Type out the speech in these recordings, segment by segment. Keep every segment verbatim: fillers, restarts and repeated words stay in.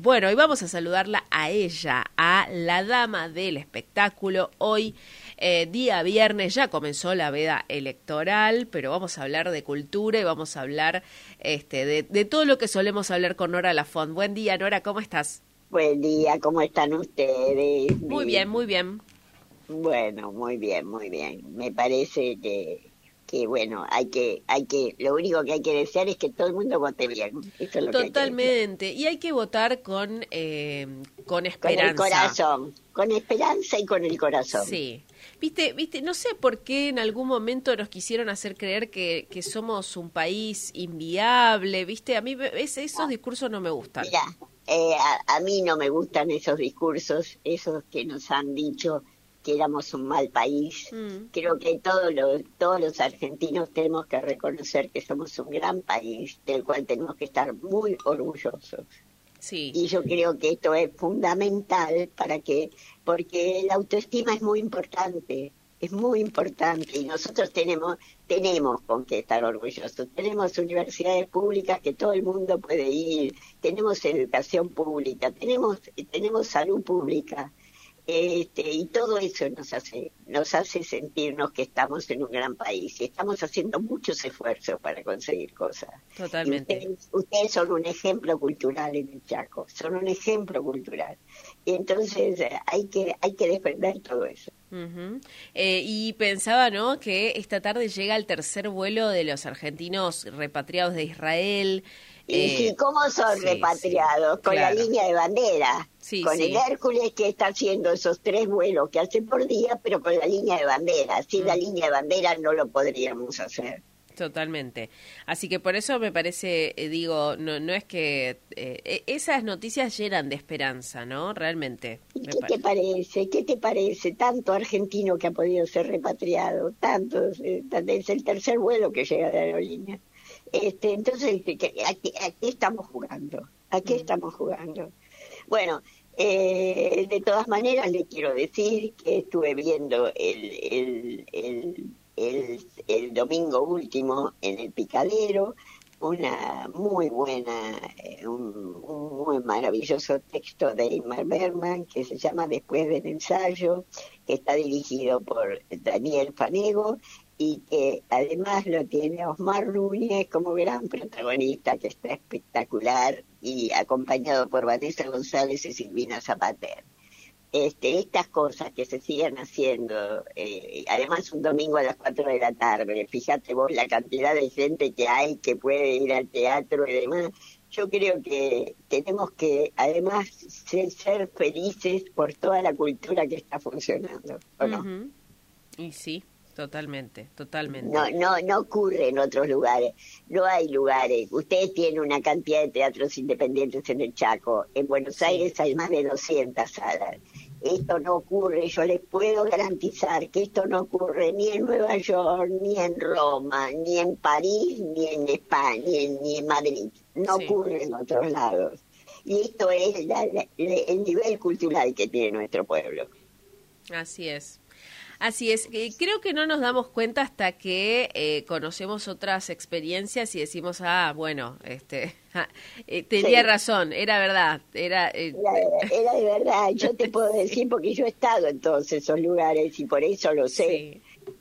bueno, y vamos a saludarla a ella, a la dama del espectáculo. Hoy, eh, día viernes, ya comenzó la veda electoral, pero vamos a hablar de cultura y vamos a hablar este, de, de todo lo que solemos hablar con Nora Lafont. Buen día, Nora, ¿cómo estás? Buen día, ¿cómo están ustedes? Muy bien, muy bien. Bueno, muy bien, muy bien. Me parece que, que bueno, hay que, hay que, lo único que hay que desear es que todo el mundo vote bien. Eso es lo Totalmente, que hay que y hay que votar con, eh, con esperanza. Con el corazón, con esperanza y con el corazón. Sí. Viste, viste, no sé por qué en algún momento nos quisieron hacer creer que, que somos un país inviable, viste, a mí es, esos discursos no me gustan. Mira, eh, a, a mí no me gustan esos discursos, esos que nos han dicho que éramos un mal país. Mm. Creo que todos los, todos los argentinos tenemos que reconocer que somos un gran país, del cual tenemos que estar muy orgullosos. Sí. Y yo creo que esto es fundamental para que, porque la autoestima es muy importante, es muy importante, y nosotros tenemos, tenemos con qué estar orgullosos. Tenemos universidades públicas que todo el mundo puede ir, tenemos educación pública, tenemos, tenemos salud pública. Este, y todo eso nos hace nos hace sentirnos que estamos en un gran país y estamos haciendo muchos esfuerzos para conseguir cosas. Totalmente. Y ustedes, ustedes son un ejemplo cultural en el Chaco, son un ejemplo cultural. Y entonces hay que hay que defender todo eso. Uh-huh. Eh, y pensaba, ¿no?, que esta tarde llega el tercer vuelo de los argentinos repatriados de Israel. Y eh, sí, ¿cómo son sí, repatriados? Sí, con claro. La línea de bandera, sí, con sí. el Hércules que está haciendo esos tres vuelos que hace por día, pero con la línea de bandera. Sin mm. la línea de bandera no lo podríamos hacer. Totalmente. Así que por eso me parece, eh, digo, no no es que eh, esas noticias llenan de esperanza, ¿no? Realmente. ¿Y qué parece. te parece? ¿Qué te parece? Tanto argentino que ha podido ser repatriado, tantos, eh, es el tercer vuelo que llega de aerolínea. Este, entonces, aquí, aquí estamos jugando, aquí mm. estamos jugando. Bueno, eh, de todas maneras le quiero decir que estuve viendo el, el, el, el, el domingo último en el Picadero una muy buena, un, un muy maravilloso texto de Ingmar Bergman que se llama Después del ensayo, que está dirigido por Daniel Fanego y que además lo tiene Osmar Núñez como gran protagonista, que está espectacular, y acompañado por Vanessa González y Silvina Zapater. Este, estas cosas que se siguen haciendo, eh, además un domingo a las cuatro de la tarde, fíjate vos la cantidad de gente que hay que puede ir al teatro y demás. Yo creo que tenemos que además ser, ser felices por toda la cultura que está funcionando, ¿o no? Uh-huh. Y sí. Totalmente, totalmente. No, no, no ocurre en otros lugares. No hay lugares. Ustedes tienen una cantidad de teatros independientes en el Chaco. En Buenos Aires sí. hay más de doscientas salas. Esto no ocurre. Yo les puedo garantizar que esto no ocurre ni en Nueva York, ni en Roma, ni en París, ni en España, ni en, ni en Madrid. No sí. ocurre en otros lados. Y esto es la, la, el nivel cultural que tiene nuestro pueblo. Así es. Así es, creo que no nos damos cuenta hasta que eh, conocemos otras experiencias y decimos, ah, bueno, este, ah, eh, tenía sí. razón, era verdad, era, eh... era... Era de verdad, yo te puedo decir porque yo he estado en todos esos lugares y por eso lo sé, sí.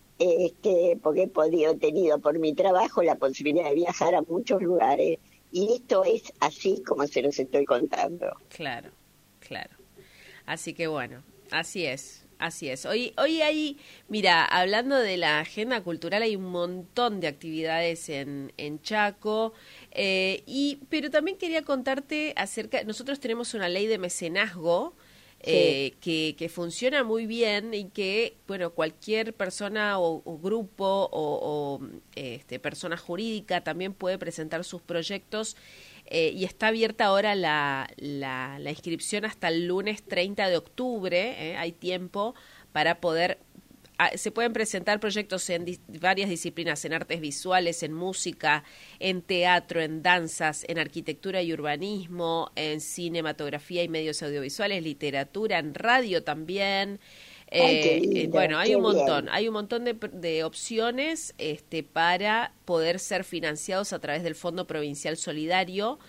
este, porque he podido, he tenido por mi trabajo la posibilidad de viajar a muchos lugares y esto es así como se los estoy contando. Claro, claro, así que bueno, así es. Así es. Hoy, hoy hay, mira, hablando de la agenda cultural, hay un montón de actividades en, en Chaco, eh, y pero también quería contarte acerca, nosotros tenemos una ley de mecenazgo eh, sí. que, que funciona muy bien y que, bueno, cualquier persona o, o grupo o, o este, persona jurídica también puede presentar sus proyectos. Eh, y está abierta ahora la, la, la inscripción hasta el lunes treinta de octubre, eh, hay tiempo para poder, a, se pueden presentar proyectos en di, varias disciplinas, en artes visuales, en música, en teatro, en danzas, en arquitectura y urbanismo, en cinematografía y medios audiovisuales, literatura, en radio también. Eh, lindo, bueno, hay un montón, bien. hay un montón de, de opciones este, para poder ser financiados a través del Fondo Provincial Solidario,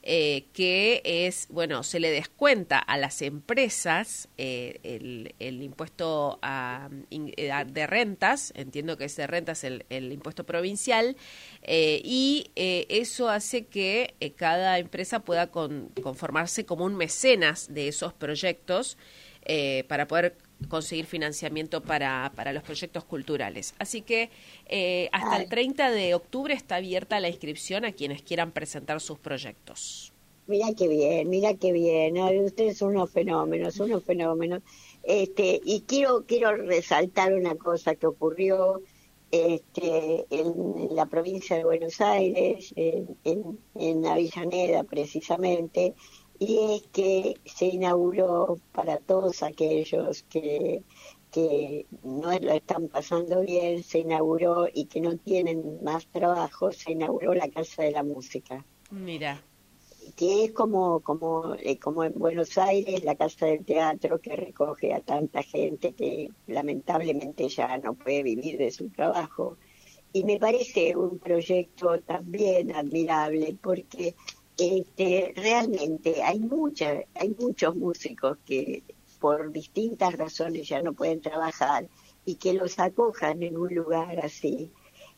eh, que es, bueno, se le descuenta a las empresas eh, el, el impuesto a, a, de rentas, entiendo que es de rentas el, el impuesto provincial, eh, y eh, eso hace que eh, cada empresa pueda con, conformarse como un mecenas de esos proyectos eh, para poder conseguir financiamiento para, para los proyectos culturales. Así que eh, hasta Ay. el treinta de octubre está abierta la inscripción a quienes quieran presentar sus proyectos. Mira qué bien, mira qué bien. Ay, ustedes son unos fenómenos, unos fenómenos. Este, y quiero quiero resaltar una cosa que ocurrió este, en, en la provincia de Buenos Aires, en, en, en Avellaneda precisamente, y es que se inauguró para todos aquellos que, que no lo están pasando bien, se inauguró y que no tienen más trabajo, se inauguró la Casa de la Música. Mira. Que es como, como, eh, como en Buenos Aires, la Casa del Teatro, que recoge a tanta gente que lamentablemente ya no puede vivir de su trabajo. Y me parece un proyecto también admirable porque Este, realmente hay mucha, hay muchos músicos que por distintas razones ya no pueden trabajar y que los acojan en un lugar así.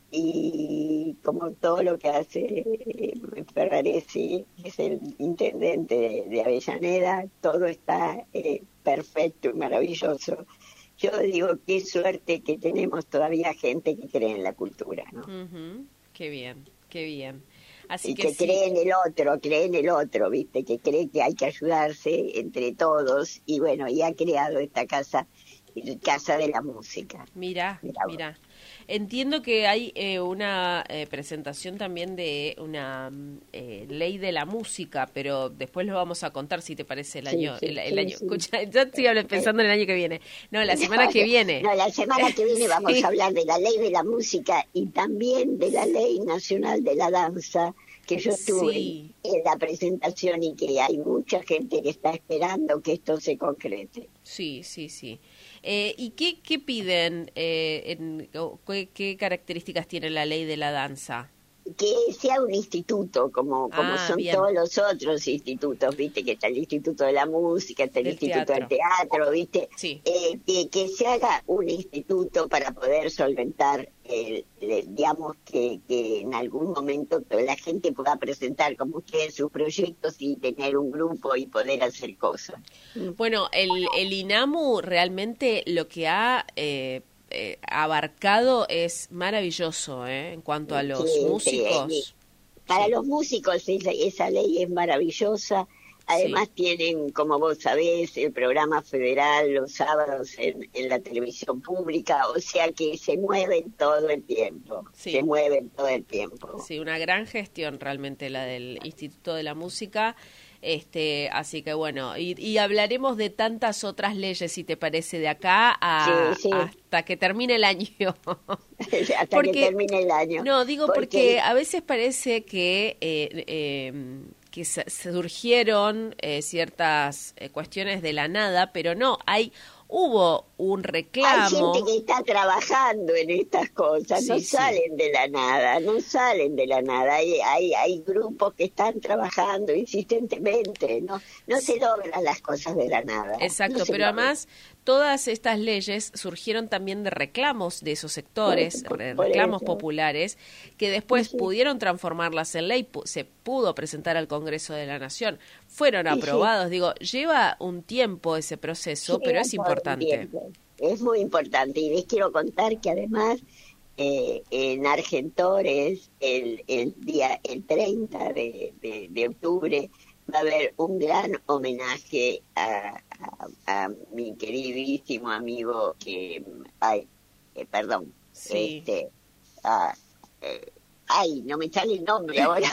Y como todo lo que hace eh, Ferraresi, que es el intendente de, de Avellaneda, todo está eh, perfecto y maravilloso. Yo digo, qué suerte que tenemos todavía gente que cree en la cultura, ¿no? Uh-huh. Qué bien, qué bien. Así y que, que sí. cree en el otro, cree en el otro, ¿viste? Que cree que hay que ayudarse entre todos. Y bueno, y ha creado esta casa, Casa de la Música. Mira, mira. Entiendo que hay eh, una eh, presentación también de una eh, ley de la música, pero después lo vamos a contar si te parece el año. Sí, sí, el, el sí, año. Sí. Escucha, yo estoy pensando en el año que viene. No, la semana no, que viene. No, la semana que viene vamos sí. a hablar de la ley de la música y también de la ley nacional de la danza, que yo estuve sí. en la presentación y que hay mucha gente que está esperando que esto se concrete. Sí, sí, sí. Eh, ¿Y qué, qué piden? Eh, en, qué, ¿Qué características tiene la ley de la danza? Que sea un instituto, como, como ah, son bien. todos los otros institutos, ¿viste? Que está el Instituto de la Música, está el del Instituto teatro. del Teatro, ¿viste? Sí. Eh, que, que se haga un instituto para poder solventar, el, el, digamos, que, que en algún momento la gente pueda presentar como ustedes sus proyectos y tener un grupo y poder hacer cosas. Bueno, el, el INAMU realmente lo que ha... Eh, Eh, abarcado es maravilloso, ¿eh? En cuanto a los sí, músicos. Sí, para sí. los músicos esa, esa ley es maravillosa. Además sí. tienen, como vos sabés, el programa federal los sábados en, en la televisión pública, o sea que se mueven todo el tiempo, sí. se mueven todo el tiempo. Sí, una gran gestión realmente la del Instituto de la Música. Este, así que bueno, y, y hablaremos de tantas otras leyes, si te parece, de acá a, sí, sí. hasta que termine el año. hasta porque, que termine el año. No, digo porque, porque a veces parece que, eh, eh, que se, surgieron eh, ciertas eh, cuestiones de la nada, pero no, hay... Hubo un reclamo. Hay gente que está trabajando en estas cosas, sí, no sí. salen de la nada, no salen de la nada. Hay, hay, hay grupos que están trabajando insistentemente, no, no sí. se logran las cosas de la nada. Exacto, no pero logran. Además todas estas leyes surgieron también de reclamos de esos sectores, por, por, reclamos por populares, que después sí. pudieron transformarlas en ley, se pudo presentar al Congreso de la Nación, fueron sí, aprobados. Sí. Digo, lleva un tiempo ese proceso, sí, pero es importante. Es muy importante y les quiero contar que además eh, en Argentores el, el día el treinta de, de, de octubre va a haber un gran homenaje a, a, a mi queridísimo amigo que ay eh, perdón sí. este a, eh, ay no me sale el nombre ahora.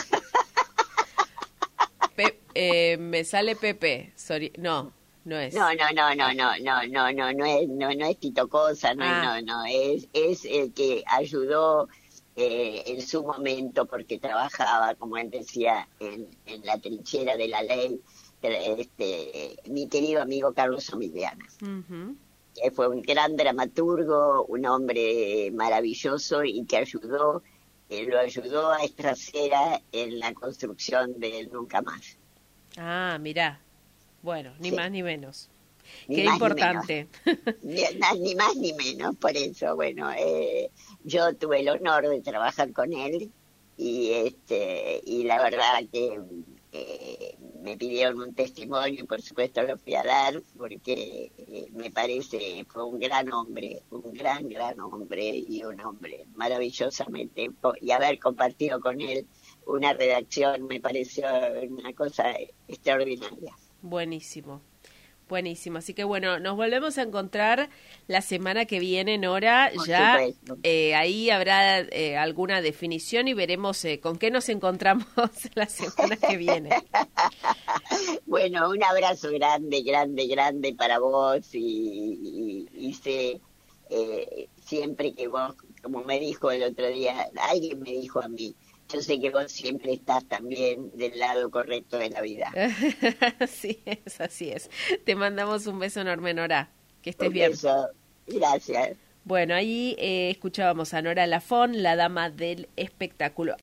Pe eh, me sale Pepe sorry, no No es. No, no, no, no, no, no, no, no, no es, no, no es Tito Cosa, no, ah. no, no, es, es el que ayudó eh, en su momento porque trabajaba, como él decía, en, en la trinchera de la ley, este, mi querido amigo Carlos Omiliana, uh-huh. que fue un gran dramaturgo, un hombre maravilloso y que ayudó eh, lo ayudó a Estracera en la construcción del Nunca Más. Ah, mirá. Bueno, ni Sí. más ni menos. Ni Qué más importante. ni menos, ni, ni más ni menos, por eso, bueno, eh, yo tuve el honor de trabajar con él y este y la verdad que eh, me pidieron un testimonio y por supuesto lo fui a dar porque eh, me parece fue un gran hombre, un gran, gran hombre y un hombre maravillosamente, y haber compartido con él una redacción me pareció una cosa extraordinaria. Buenísimo. Buenísimo, así que bueno, nos volvemos a encontrar la semana que viene, Nora, Por ya supuesto. eh, ahí habrá eh, alguna definición y veremos eh, con qué nos encontramos la semana que viene. Bueno, un abrazo grande, grande, grande para vos y, y, y sé eh, siempre que vos, como me dijo el otro día, alguien me dijo a mí, yo sé que vos siempre estás también del lado correcto de la vida. Así es, así es. Te mandamos un beso enorme, Nora. Que estés Un bien. beso. Gracias. Bueno, ahí eh, escuchábamos a Nora Lafón, la dama del espectáculo.